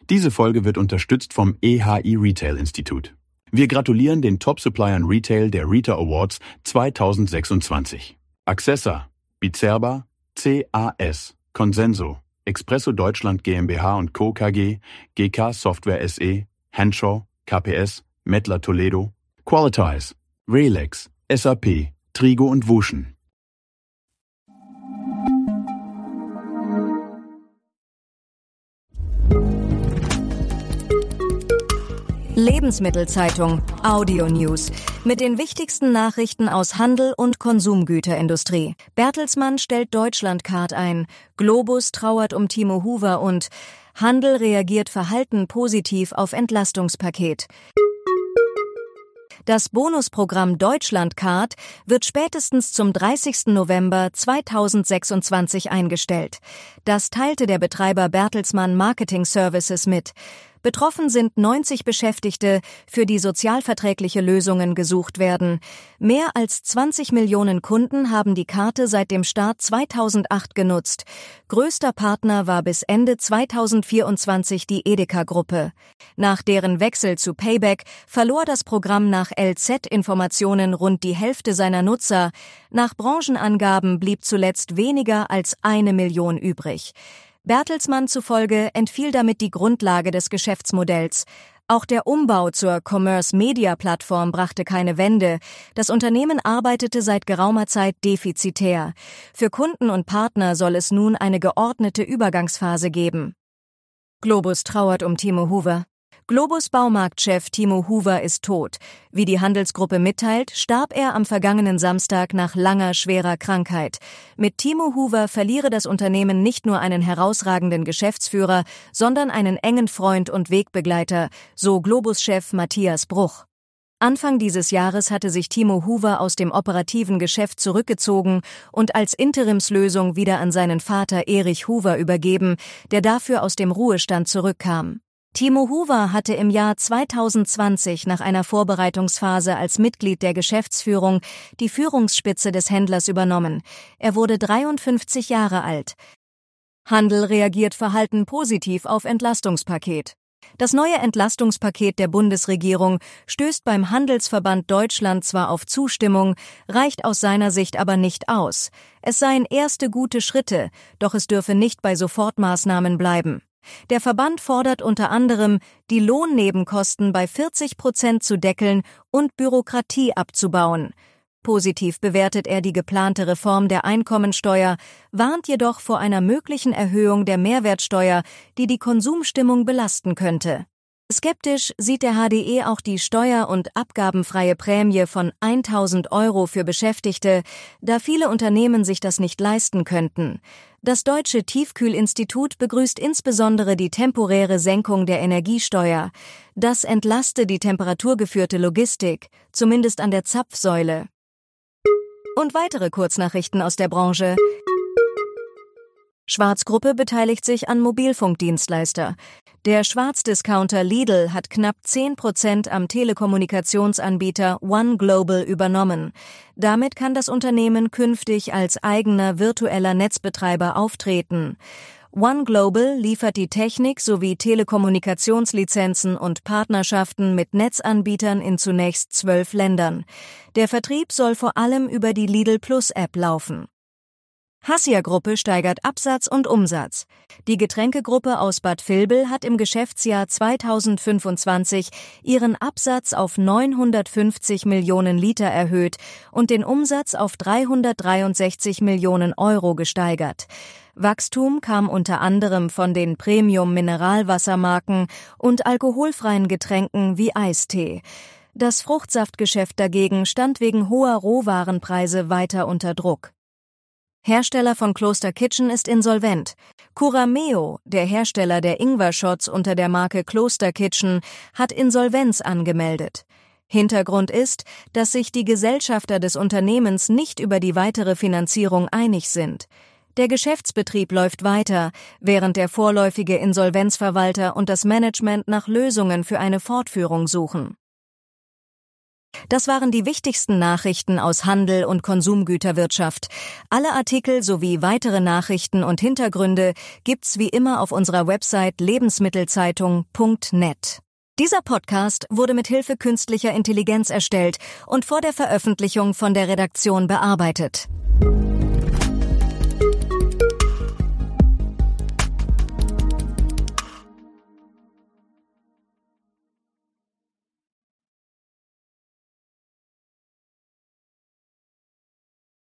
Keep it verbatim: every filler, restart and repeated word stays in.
Diese Folge wird unterstützt vom E H I Retail Institut. Wir gratulieren den Top-Suppliern Retail der Rita Awards zweitausendsechsundzwanzig. Accessa, Bizerba, C A S, Consenso, Expresso Deutschland GmbH und Co. K G, G K Software S E, Henshaw, K P S, Mettler Toledo, Qualitize, Relex, S A P, Trigo und Wuschen. Lebensmittelzeitung Audio News mit den wichtigsten Nachrichten aus Handel und Konsumgüterindustrie. Bertelsmann stellt Deutschlandcard ein, Globus trauert um Timo Hoover und Handel reagiert verhalten positiv auf Entlastungspaket. Das Bonusprogramm Deutschlandcard wird spätestens zum dreißigsten November zweitausendsechsundzwanzig eingestellt. Das teilte der Betreiber Bertelsmann Marketing Services mit. Betroffen sind neunzig Beschäftigte, für die sozialverträgliche Lösungen gesucht werden. Mehr als zwanzig Millionen Kunden haben die Karte seit dem Start zweitausendacht genutzt. Größter Partner war bis Ende zweitausendvierundzwanzig die Edeka-Gruppe. Nach deren Wechsel zu Payback verlor das Programm nach L Z-Informationen rund die Hälfte seiner Nutzer. Nach Branchenangaben blieb zuletzt weniger als eine Million übrig. Bertelsmann zufolge entfiel damit die Grundlage des Geschäftsmodells. Auch der Umbau zur Commerce-Media-Plattform brachte keine Wende. Das Unternehmen arbeitete seit geraumer Zeit defizitär. Für Kunden und Partner soll es nun eine geordnete Übergangsphase geben. Globus trauert um Timo Hoover. Globus Baumarktchef Timo Hoover ist tot. Wie die Handelsgruppe mitteilt, starb er am vergangenen Samstag nach langer, schwerer Krankheit. Mit Timo Hoover verliere das Unternehmen nicht nur einen herausragenden Geschäftsführer, sondern einen engen Freund und Wegbegleiter, so Globus-Chef Matthias Bruch. Anfang dieses Jahres hatte sich Timo Hoover aus dem operativen Geschäft zurückgezogen und als Interimslösung wieder an seinen Vater Erich Hoover übergeben, der dafür aus dem Ruhestand zurückkam. Timo Hoover hatte im Jahr zweitausendzwanzig nach einer Vorbereitungsphase als Mitglied der Geschäftsführung die Führungsspitze des Händlers übernommen. Er wurde dreiundfünfzig Jahre alt. Handel reagiert verhalten positiv auf Entlastungspaket. Das neue Entlastungspaket der Bundesregierung stößt beim Handelsverband Deutschland zwar auf Zustimmung, reicht aus seiner Sicht aber nicht aus. Es seien erste gute Schritte, doch es dürfe nicht bei Sofortmaßnahmen bleiben. Der Verband fordert unter anderem, die Lohnnebenkosten bei vierzig Prozent zu deckeln und Bürokratie abzubauen. Positiv bewertet er die geplante Reform der Einkommensteuer, warnt jedoch vor einer möglichen Erhöhung der Mehrwertsteuer, die die Konsumstimmung belasten könnte. Skeptisch sieht der H D E auch die steuer- und abgabenfreie Prämie von tausend Euro für Beschäftigte, da viele Unternehmen sich das nicht leisten könnten. Das Deutsche Tiefkühlinstitut begrüßt insbesondere die temporäre Senkung der Energiesteuer. Das entlaste die temperaturgeführte Logistik, zumindest an der Zapfsäule. Und weitere Kurznachrichten aus der Branche. Schwarz-Gruppe beteiligt sich an Mobilfunkdienstleister. Der Schwarzdiscounter Lidl hat knapp zehn Prozent am Telekommunikationsanbieter One Global übernommen. Damit kann das Unternehmen künftig als eigener virtueller Netzbetreiber auftreten. One Global liefert die Technik sowie Telekommunikationslizenzen und Partnerschaften mit Netzanbietern in zunächst zwölf Ländern. Der Vertrieb soll vor allem über die Lidl Plus App laufen. Hassia-Gruppe steigert Absatz und Umsatz. Die Getränkegruppe aus Bad Vilbel hat im Geschäftsjahr zweitausendfünfundzwanzig ihren Absatz auf neunhundertfünfzig Millionen Liter erhöht und den Umsatz auf dreihundertdreiundsechzig Millionen Euro gesteigert. Wachstum kam unter anderem von den Premium-Mineralwassermarken und alkoholfreien Getränken wie Eistee. Das Fruchtsaftgeschäft dagegen stand wegen hoher Rohwarenpreise weiter unter Druck. Hersteller von Kloster Kitchen ist insolvent. Curameo, der Hersteller der Ingwer-Shots unter der Marke Kloster Kitchen, hat Insolvenz angemeldet. Hintergrund ist, dass sich die Gesellschafter des Unternehmens nicht über die weitere Finanzierung einig sind. Der Geschäftsbetrieb läuft weiter, während der vorläufige Insolvenzverwalter und das Management nach Lösungen für eine Fortführung suchen. Das waren die wichtigsten Nachrichten aus Handel und Konsumgüterwirtschaft. Alle Artikel sowie weitere Nachrichten und Hintergründe gibt's wie immer auf unserer Website lebensmittelzeitung punkt net. Dieser Podcast wurde mit Hilfe künstlicher Intelligenz erstellt und vor der Veröffentlichung von der Redaktion bearbeitet.